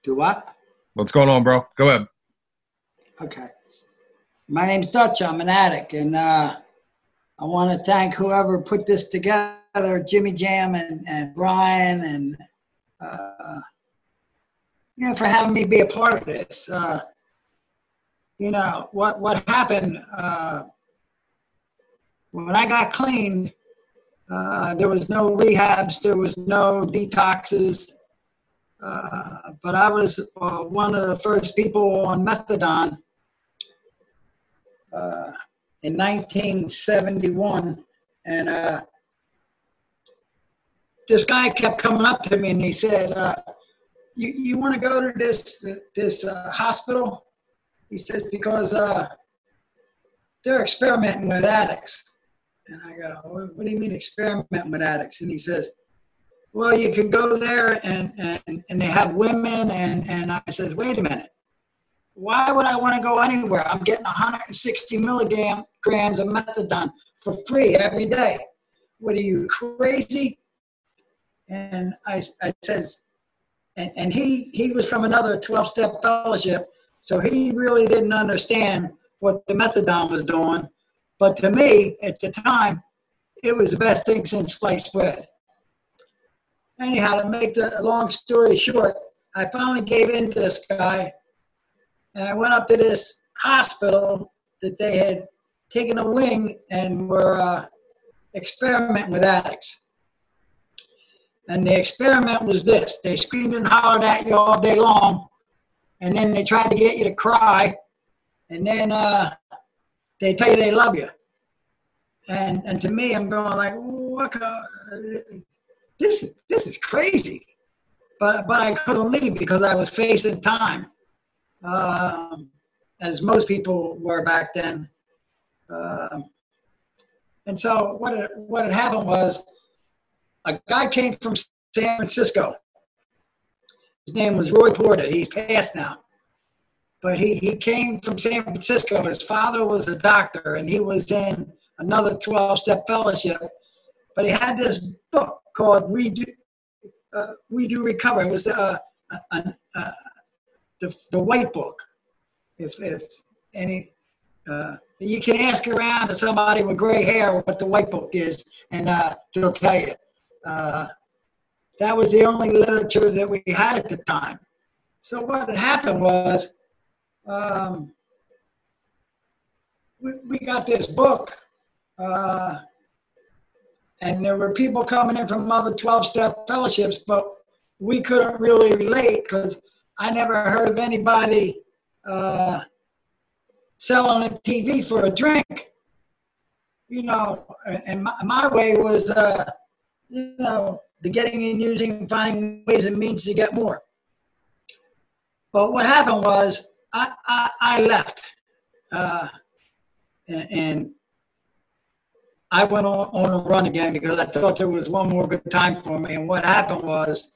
Do what? What's going on, bro? Go ahead. Okay. My name's Dutch. I'm an addict, and I want to thank whoever put this together, Jimmy Jam and Brian, and for having me be a part of this. What happened when I got clean. There was no rehabs, there was no detoxes, but I was one of the first people on methadone in 1971, and this guy kept coming up to me and he said, "You want to go to this hospital?" He says, "Because they're experimenting with addicts." And I go, "What do you mean experimenting with addicts?" And he says, "Well, you can go there and they have women." And I said, "Wait a minute. Why would I want to go anywhere? I'm getting 160 milligrams of methadone for free every day. What are you, crazy?" And I says, and he was from another 12-step fellowship, so he really didn't understand what the methadone was doing. But to me, at the time, it was the best thing since sliced bread. Anyhow, to make the long story short, I finally gave in to this guy, and I went up to this hospital that they had taken a wing and were experimenting with addicts. And the experiment was this: they screamed and hollered at you all day long, and then they tried to get you to cry, and then they tell you they love you. And to me, I'm going like, what? This is crazy. But I couldn't leave because I was facing time, as most people were back then. And so what had happened was a guy came from San Francisco. His name was Roy Porter. He's passed now. But he came from San Francisco. His father was a doctor, and he was in another 12-step fellowship. But he had this book called We Do Recover. It was the white book. If any, you can ask around to somebody with gray hair what the white book is, and they'll tell you. That was the only literature that we had at the time. So what had happened was, we got this book, and there were people coming in from other 12-step fellowships, but we couldn't really relate because I never heard of anybody selling a TV for a drink. And my way was, the getting and using, finding ways and means to get more. But what happened was I left, and I went on a run again because I thought there was one more good time for me. And what happened was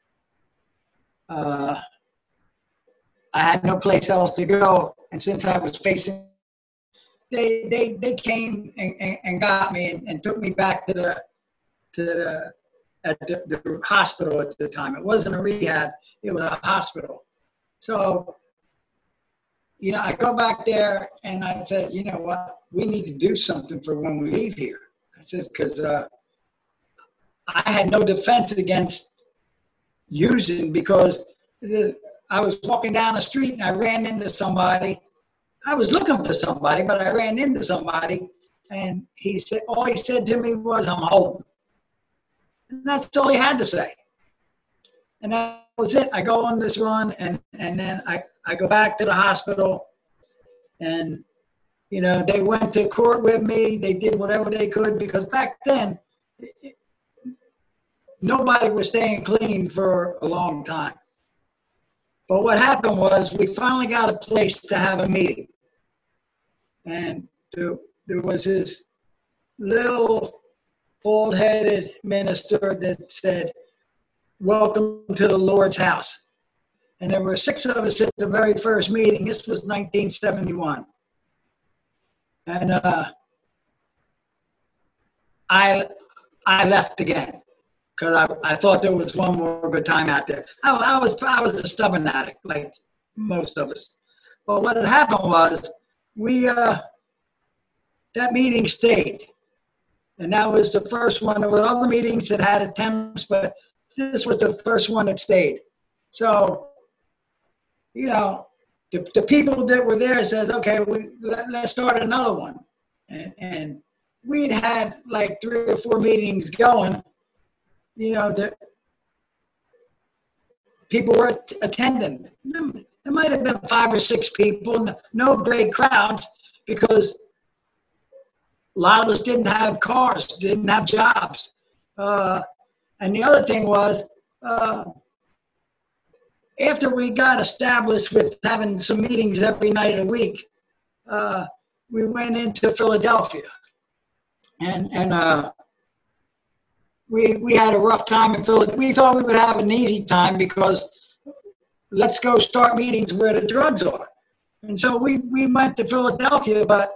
I had no place else to go, and since I was facing, they came and got me and took me back to the hospital at the time. It wasn't a rehab; it was a hospital. So, I go back there and I said, "You know what? We need to do something for when we leave here." I said, because I had no defense against using, because I was walking down the street and I ran into somebody. I was looking for somebody, but I ran into somebody, and all he said to me was, "I'm holding." And that's all he had to say. And that was it. I go on this run, and then I go back to the hospital, and they went to court with me. They did whatever they could, because back then nobody was staying clean for a long time. But what happened was we finally got a place to have a meeting, and there was this little bald-headed minister that said, "Welcome to the Lord's house." And there were 6 of us at the very first meeting. This was 1971. And I left again. because I thought there was one more good time out there. I was a stubborn addict, like most of us. But what had happened was that meeting stayed. And that was the first one. There were other meetings that had attempts, but this was the first one that stayed. So, the people that were there says, okay, let's start another one. And we'd had like 3 or 4 meetings going, that people were attending. There might have been 5 or 6 people, no great crowds, because a lot of us didn't have cars, didn't have jobs. And the other thing was, after we got established with having some meetings every night of the week, we went into Philadelphia. And we had a rough time in Philadelphia. We thought we would have an easy time because let's go start meetings where the drugs are. And so we went to Philadelphia, but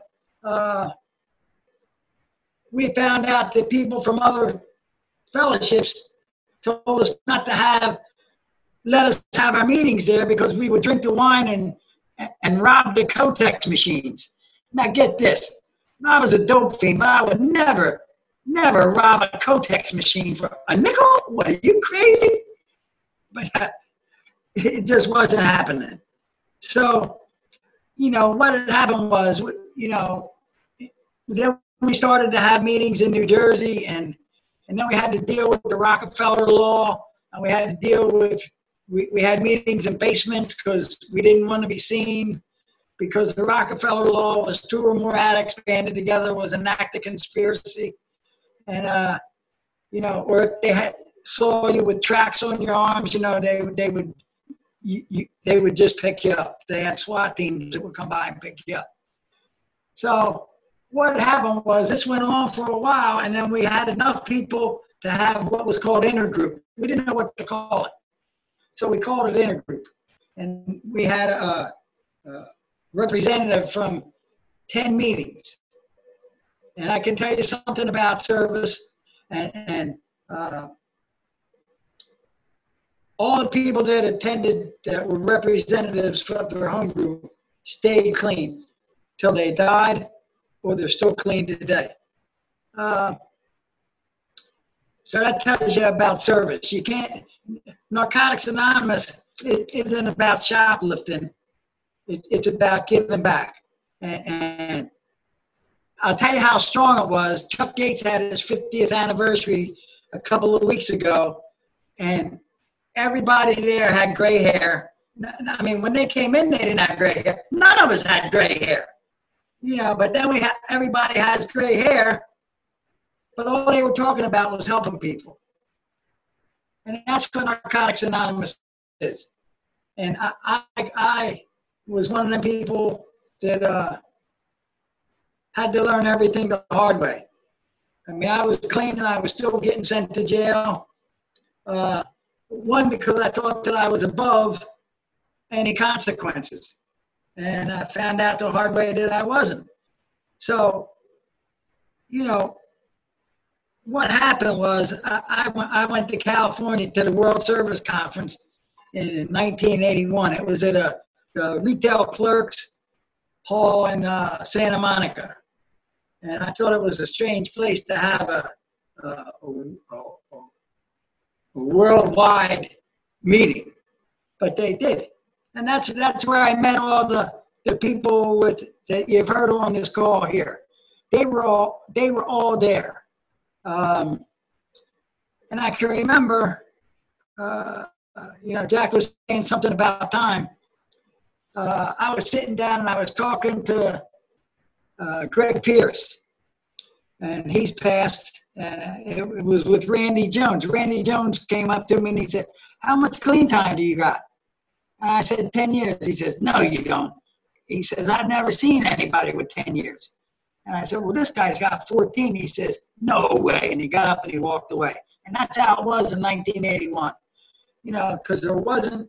we found out that people from other fellowships told us not to let us have our meetings there because we would drink the wine and rob the Kotex machines. Now get this, I was a dope fiend, but I would never rob a Kotex machine for a nickel. What, are you crazy? But it just wasn't happening. So, what had happened was, then we started to have meetings in New Jersey, and then we had to deal with the Rockefeller law, and we had to deal with, we had meetings in basements because we didn't want to be seen, because the Rockefeller law was 2 or more addicts banded together was an act of conspiracy. And, or if they saw you with tracks on your arms, they would just pick you up. They had SWAT teams that would come by and pick you up. So what happened was this went on for a while, and then we had enough people to have what was called intergroup. We didn't know what to call it. So we called it intergroup. And we had a representative from 10 meetings. And I can tell you something about service, and all the people that attended that were representatives of their home group stayed clean till they died, or they're still clean today. So that tells you about service. You can't, Narcotics Anonymous isn't about shoplifting. It's about giving back. And I'll tell you how strong it was. Chuck Gates had his 50th anniversary a couple of weeks ago, and everybody there had gray hair. I mean, when they came in, they didn't have gray hair. None of us had gray hair. But then everybody has gray hair, but all they were talking about was helping people. And that's what Narcotics Anonymous is. And I was one of the people that had to learn everything the hard way. I mean, I was clean and I was still getting sent to jail. One, because I thought that I was above any consequences. And I found out the hard way that I wasn't. So, what happened was I went to California to the World Service Conference in 1981. It was at a retail clerks hall in Santa Monica. And I thought it was a strange place to have a worldwide meeting, but they did. And that's where I met all the people that you've heard on this call here. They were all there. And I can remember, Jack was saying something about time. I was sitting down and I was talking to Greg Pierce, and he's passed. And it was with Randy Jones. Randy Jones came up to me and he said, "How much clean time do you got?" And I said, 10 years. He says, "No, you don't." He says, "I've never seen anybody with 10 years. And I said, "Well, this guy's got 14. He says, "No way." And he got up and he walked away. And that's how it was in 1981. Because there wasn't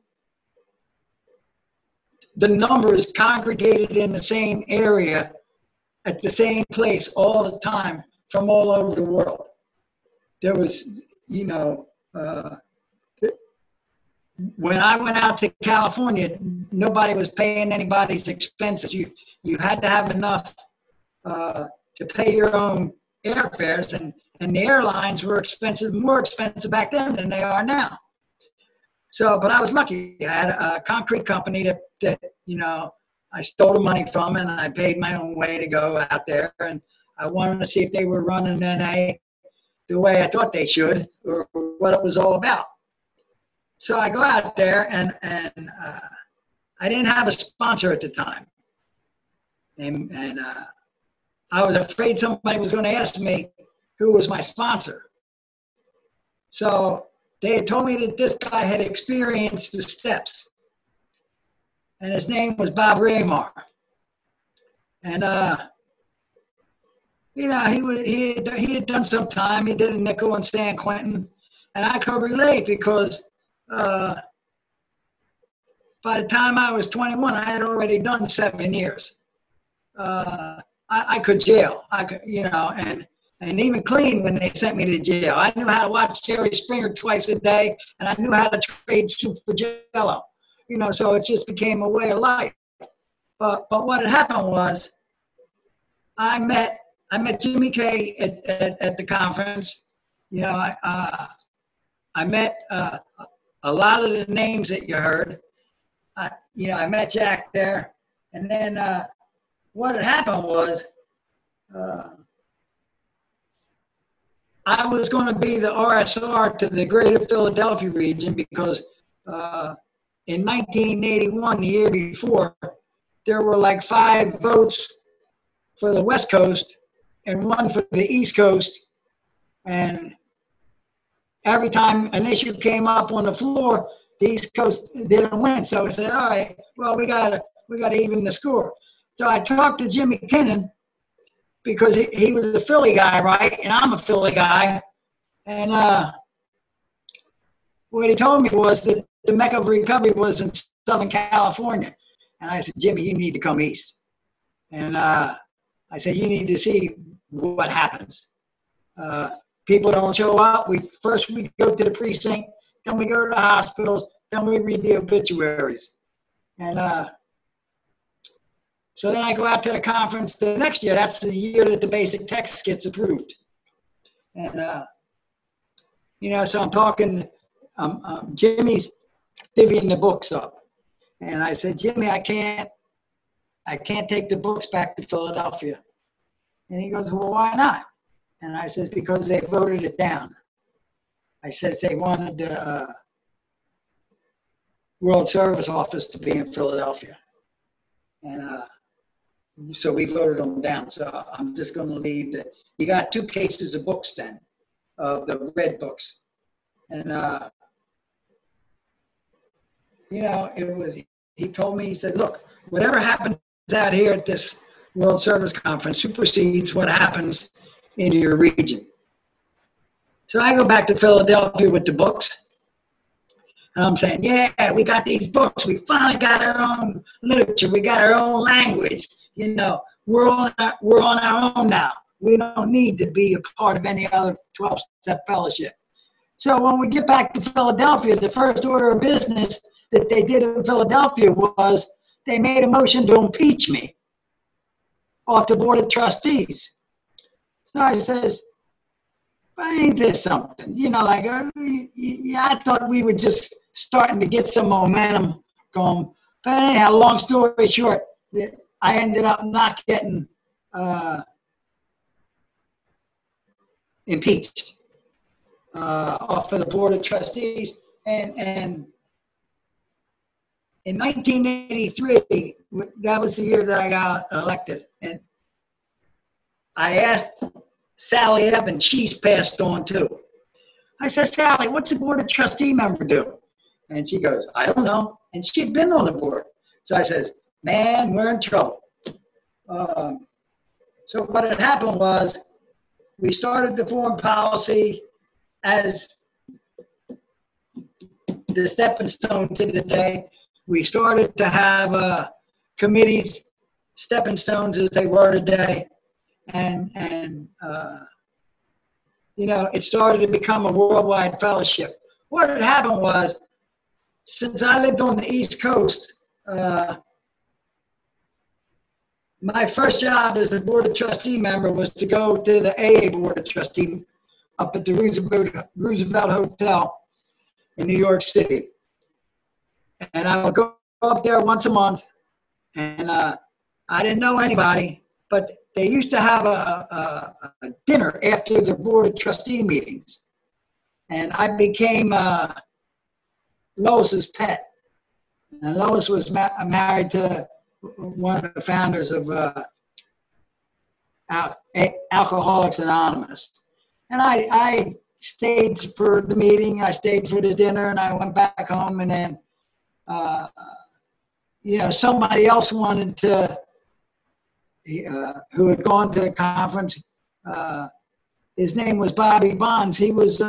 the numbers congregated in the same area at the same place all the time from all over the world. There was, Uh, when I went out to California, nobody was paying anybody's expenses. You had to have enough to pay your own airfares, and the airlines were expensive, more expensive back then than they are now. So, but I was lucky. I had a concrete company that I stole the money from, and I paid my own way to go out there. And I wanted to see if they were running NA the way I thought they should, or what it was all about. So I go out there, and I didn't have a sponsor at the time, and I was afraid somebody was going to ask me who was my sponsor. So they had told me that this guy had experienced the steps, and his name was Bob Raymar. And he had done some time. He did a nickel in San Quentin, and I could relate because by the time I was 21, I had already done 7 years. I could jail. I could, and even clean when they sent me to jail. I knew how to watch Jerry Springer twice a day, and I knew how to trade soup for Jell-O. So it just became a way of life. But what had happened was, I met Jimmy Kay at the conference. I met a lot of the names that you heard. I met Jack there, and then what had happened was, I was going to be the RSR to the greater Philadelphia region because in 1981, the year before, there were like 5 votes for the West Coast and 1 for the East Coast. And every time an issue came up on the floor, the East Coast didn't win. So I said, all right, well, we gotta even the score. So I talked to Jimmy Kinnon, because he was a Philly guy, right? And I'm a Philly guy. And what he told me was that the Mecca of Recovery was in Southern California. And I said, Jimmy, you need to come east. And I said, you need to see what happens. People don't show up. First we go to the precinct, then we go to the hospitals, then we read the obituaries. And so then I go out to the conference the next year. That's the year that the basic text gets approved. And, so I'm talking, Jimmy's divvying the books up. And I said, Jimmy, I can't take the books back to Philadelphia. And he goes, well, why not? And I said, because they voted it down. I said, they wanted the World Service Office to be in Philadelphia. And so we voted them down. So I'm just going to leave that. You got 2 cases of books then, of the red books. And, he told me, he said, look, whatever happens out here at this World Service Conference supersedes what happens in your region. So I go back to Philadelphia with the books. And I'm saying, yeah, we got these books. We finally got our own literature. We got our own language. We're on our own now. We don't need to be a part of any other 12-step fellowship. So when we get back to Philadelphia, the first order of business that they did in Philadelphia was they made a motion to impeach me off the board of trustees. So I says, ain't this something? I thought we were just starting to get some momentum going. But anyhow, long story short, I ended up not getting impeached off of the board of trustees. And in 1983, that was the year that I got elected. And I asked Sally Evans, she's passed on too. I said, Sally, what's the board of trustee member do? And she goes, I don't know. And she'd been on the board. So I says, man, we're in trouble. So what had happened was we started the foreign policy as the stepping stone to the day. We started to have committees, stepping stones as they were today. And it started to become a worldwide fellowship. what had happened was, since I lived on the East Coast, my first job as a Board of Trustee member was to go to the AA Board of Trustee up at the Roosevelt Hotel in New York City. And I would go up there once a month, and I didn't know anybody, but they used to have a dinner after the Board of Trustee meetings. And I became Lois's pet. And Lois was married to one of the founders of Alcoholics Anonymous. And I stayed for the meeting, I stayed for the dinner, and I went back home. And then, somebody else wanted to, who had gone to the conference, his name was Bobby Bonds. He was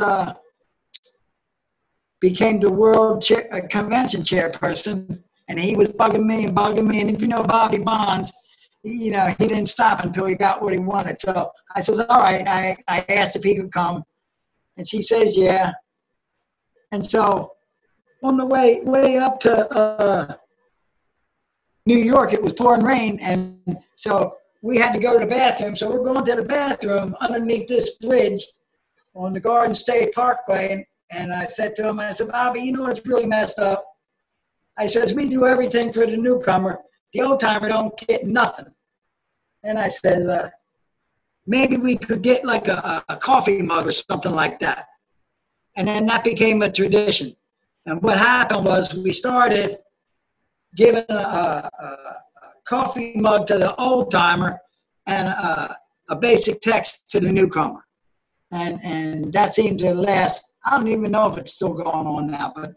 became the world convention chairperson, and he was bugging me. And if you know Bobby Bonds, he didn't stop until he got what he wanted. So I says, all right. I asked if he could come, and she says, yeah. And so on the way up to New York, it was pouring rain, and so we had to go to the bathroom. So we're going to the bathroom underneath this bridge on the Garden State Parkway, and I said to him, I said, Bobby, you know what's really messed up? I says, we do everything for the newcomer. The old timer don't get nothing. And I said, maybe we could get like a coffee mug or something like that. And then that became a tradition. And what happened was we started giving a coffee mug to the old timer and a basic text to the newcomer. And that seemed to last. I don't even know if it's still going on now, but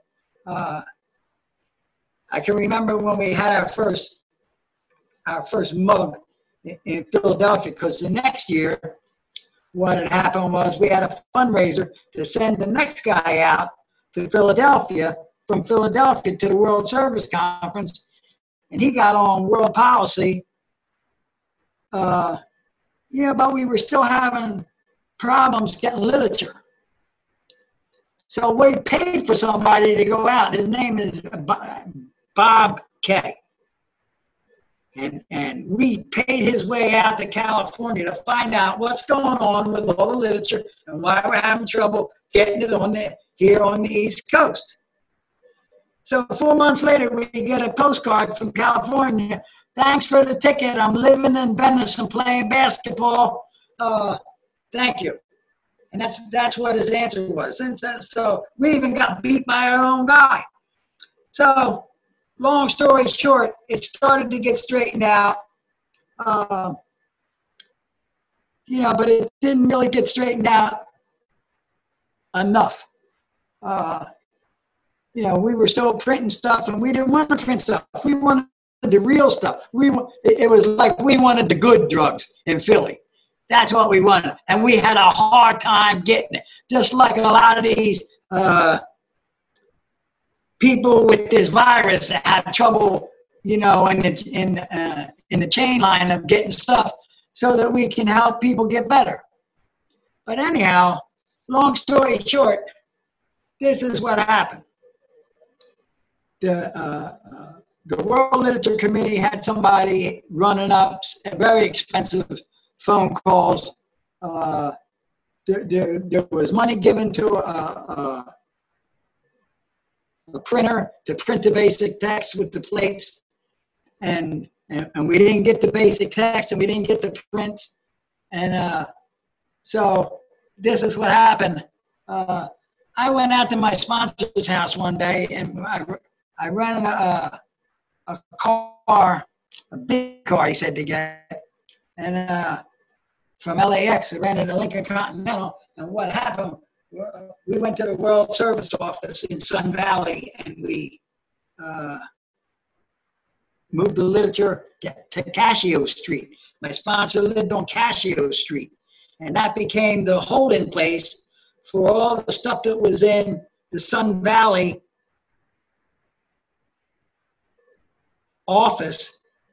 I can remember when we had our first mug in Philadelphia, because the next year, what had happened was we had a fundraiser to send the next guy out to Philadelphia, from Philadelphia to the World Service Conference, and he got on world policy. But we were still having problems getting literature. So we paid for somebody to go out. His name is Bob Kay. And we paid his way out to California to find out what's going on with all the literature and why we're having trouble getting it here on the East Coast. So 4 months later, we get a postcard from California. Thanks for the ticket. I'm living in Venice and playing basketball. Thank you. And that's what his answer was. And so we even got beat by our own guy. So long story short, it started to get straightened out. But it didn't really get straightened out enough. We were still printing stuff, and we didn't want to print stuff. We wanted the real stuff. It was like we wanted the good drugs in Philly. That's what we wanted. And we had a hard time getting it. Just like a lot of these people with this virus that had trouble, in the chain line of getting stuff so that we can help people get better. But anyhow, long story short, this is what happened. The World Literature Committee had somebody running up very expensive phone calls. There was money given to a printer to print the basic text with the plates, and we didn't get the basic text, and we didn't get the print, and so this is what happened. I went out to my sponsor's house one day, and I rented a car, a big car, he said, to get, and from LAX, I rented a Lincoln Continental, and what happened, we went to the World Service office in Sun Valley, and we moved the literature to Cascio Street. My sponsor lived on Cascio Street, and that became the holding place for all the stuff that was in the Sun Valley office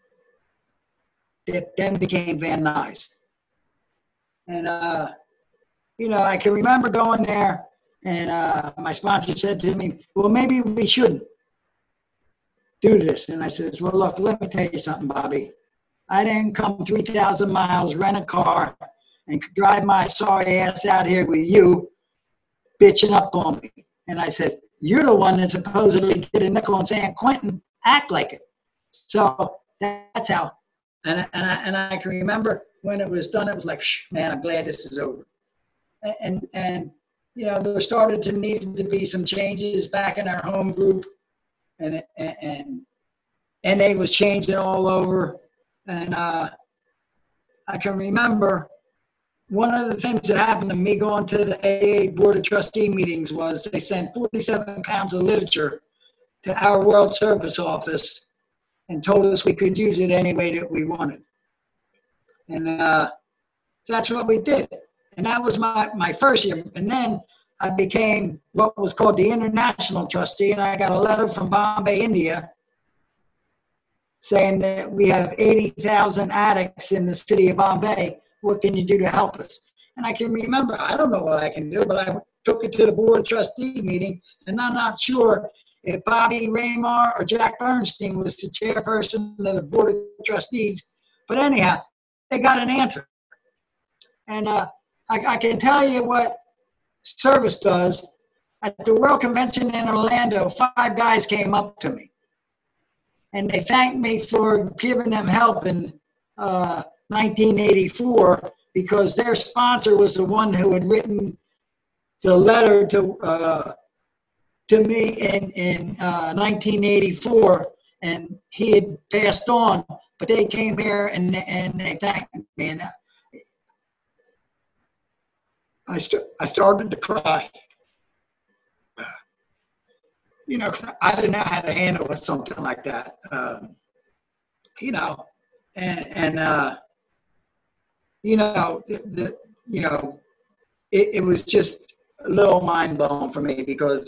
that then became Van Nuys. And, I can remember going there, And my sponsor said to me, well, maybe we shouldn't do this. And I said, well, look, let me tell you something, Bobby. I didn't come 3,000 miles, rent a car, and drive my sorry ass out here with you bitching up on me. And I said, you're the one that supposedly did a nickel in San Quentin. Act like it. So that's how. And I can remember when it was done, it was like, man, I'm glad this is over. And you know, there started to need to be some changes back in our home group. And NA was changing all over. And I can remember one of the things that happened to me going to the AA Board of Trustee meetings was they sent 47 pounds of literature to our World Service office and told us we could use it any way that we wanted. And that's what we did. And that was my first year. And then I became what was called the International Trustee, and I got a letter from Bombay, India, saying that we have 80,000 addicts in the city of Bombay. What can you do to help us? And I can remember, I don't know what I can do, but I took it to the Board of Trustee meeting, and I'm not sure if Bobby Raymar or Jack Bernstein was the chairperson of the Board of Trustees. But anyhow, they got an answer. And I can tell you what service does. At the World Convention in Orlando, 5 guys came up to me. And they thanked me for giving them help in 1984 because their sponsor was the one who had written the letter to me in 1984, and he had passed on. But they came here and they thanked me, and I started to cry. You know, 'cause I didn't know how to handle something like that. You know, and you know, it was just a little mind blowing for me because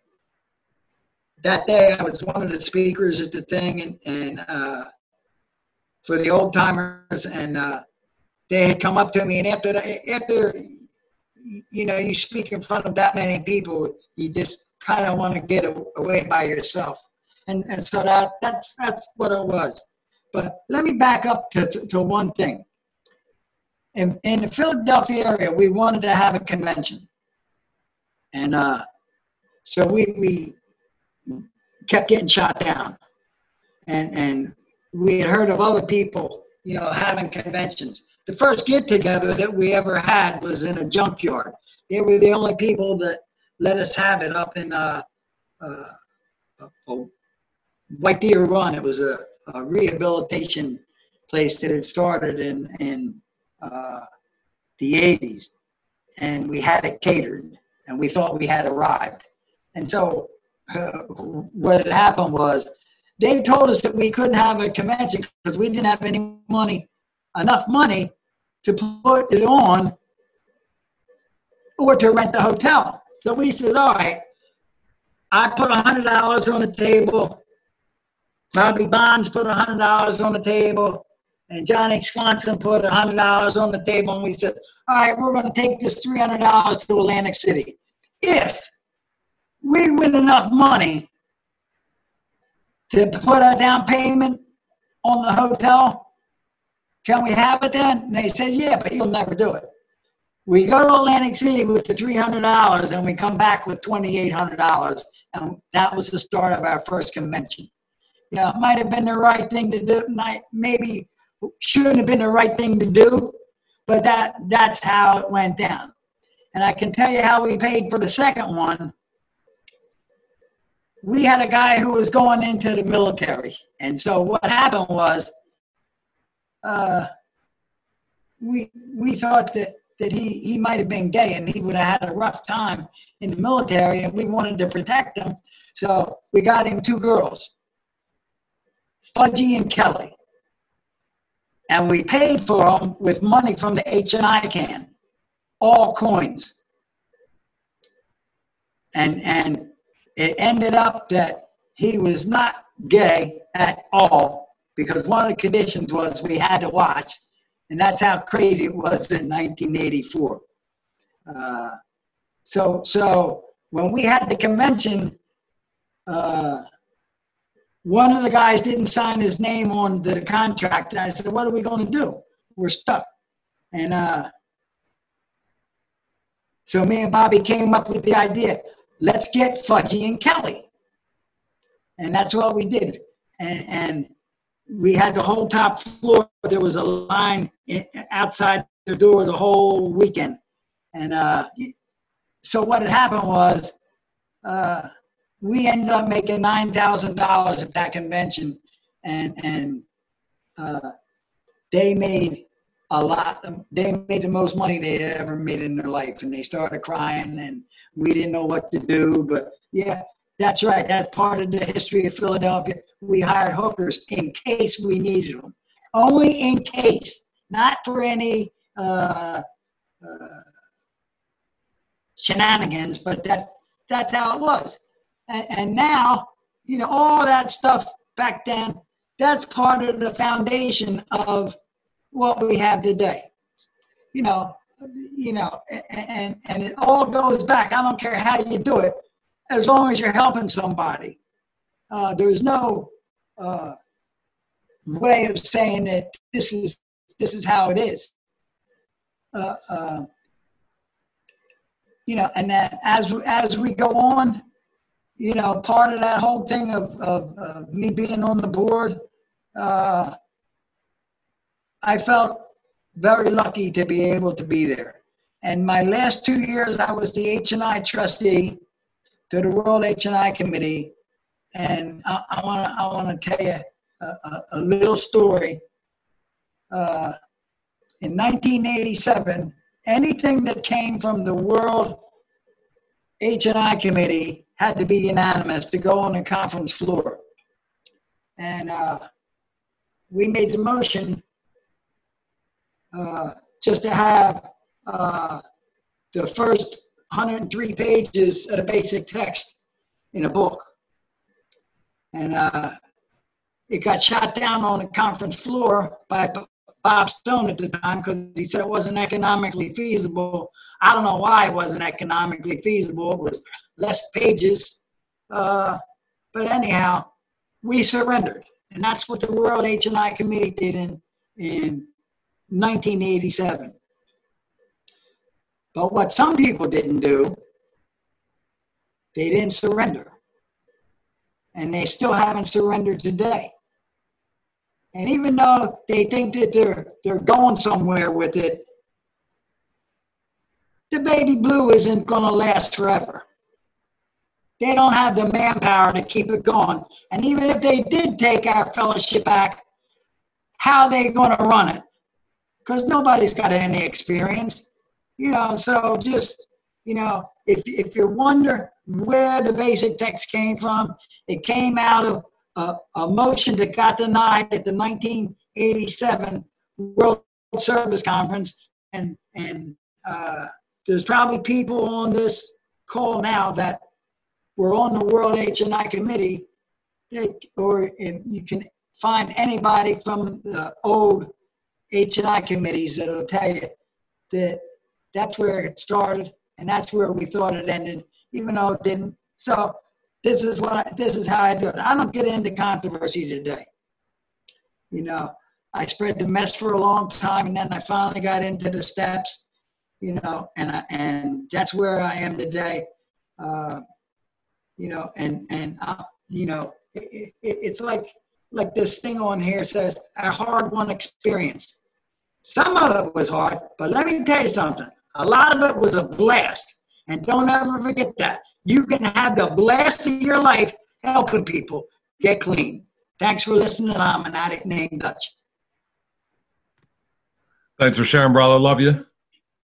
that day I was one of the speakers at the thing, and for the old timers, and they had come up to me, and after you know, you speak in front of that many people, you just kind of want to get away by yourself, and so that's what it was. But let me back up to one thing. In the Philadelphia area, we wanted to have a convention, and so we kept getting shot down, and we had heard of other people, you know, having conventions. The first get-together that we ever had was in a junkyard. They were the only people that let us have it up in White Deer Run. It was a rehabilitation place that had started in the 80s. And we had it catered, and we thought we had arrived. And so what had happened was they told us that we couldn't have a convention because we didn't have any money, enough money to put it on or to rent the hotel. So we said, all right, I put $100 on the table. Bobby Bonds put $100 on the table. And Johnny Swanson put $100 on the table. And we said, all right, we're going to take this $300 to Atlantic City. If we win enough money to put a down payment on the hotel, can we have it then? And they said, yeah, but you'll never do it. We go to Atlantic City with the $300 and we come back with $2,800. And that was the start of our first convention. Yeah, it might have been the right thing to do. Maybe shouldn't have been the right thing to do, but that's how it went down. And I can tell you how we paid for the second one. We had a guy who was going into the military. And so what happened was we thought that he might have been gay and he would have had a rough time in the military, and we wanted to protect him. So we got him 2 girls, Fudgy and Kelly. And we paid for them with money from the H&I can, all coins. And it ended up that he was not gay at all because one of the conditions was we had to watch. And that's how crazy it was in 1984. So when we had the convention, one of the guys didn't sign his name on the contract. And I said, what are we going to do? We're stuck. And so me and Bobby came up with the idea, let's get Fudgy and Kelly. And that's what we did. And we had the whole top floor. There was a line outside the door the whole weekend. And so what had happened was we ended up making $9,000 at that convention. And they made a lot. They made the most money they had ever made in their life. And they started crying and we didn't know what to do. But yeah, that's right. That's part of the history of Philadelphia. We hired hookers in case we needed them. Only in case, not for any shenanigans, but that's how it was. And now, you know, all that stuff back then, that's part of the foundation of what we have today. You know, and it all goes back. I don't care how you do it, as long as you're helping somebody. There's no way of saying that this is how it is. You know, and that as we go on, you know, part of that whole thing of me being on the board, I felt very lucky to be able to be there. And my last 2 years, I was the H&I trustee to the World H&I Committee. And I want to tell you a little story. In 1987, anything that came from the World H&I Committee had to be unanimous to go on the conference floor. And we made the motion just to have the first 103 pages of the basic text in a book. And it got shot down on the conference floor by Bob Stone at the time because he said it wasn't economically feasible. I don't know why it wasn't economically feasible. It was less pages. But anyhow, we surrendered. And that's what the World H&I Committee did in 1987. But what some people didn't do, they didn't surrender. And they still haven't surrendered today. And even though they think that they're going somewhere with it, the baby blue isn't going to last forever. They don't have the manpower to keep it going. And even if they did take our fellowship back, how are they going to run it? Because nobody's got any experience. You know, so just, you know, if you wonder where the basic text came from, it came out of a motion that got denied at the 1987 World Service Conference. And there's probably people on this call now that were on the World H&I Committee, or if you can find anybody from the old H&I committees that'll tell you that that's where it started and that's where we thought it ended, even though it didn't. So this is how I do it. I don't get into controversy today. You know, I spread the mess for a long time, and then I finally got into the steps. You know, and that's where I am today. You know, you know, it's like this thing on here says, a hard-won experience. Some of it was hard, but let me tell you something. A lot of it was a blast. And don't ever forget that. You can have the blast of your life helping people get clean. Thanks for listening. I'm an addict named Dutch. Thanks for sharing, brother. Love you.